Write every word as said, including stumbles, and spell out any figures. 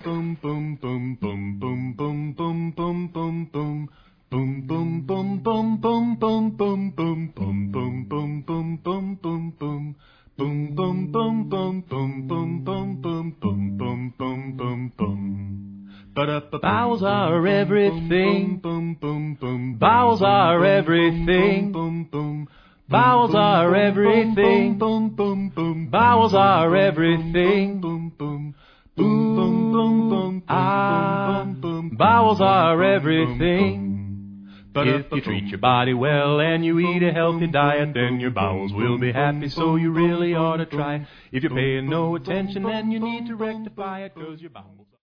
Vowels are everything. Vowels are everything. Vowels are everything. Vowels are everything. Ooh, ah, vowels are everything. If you treat your body well and you eat a healthy diet, then your bowels will be happy, so you really ought to try. If you're paying no attention, then you need to rectify it, 'cause your bowels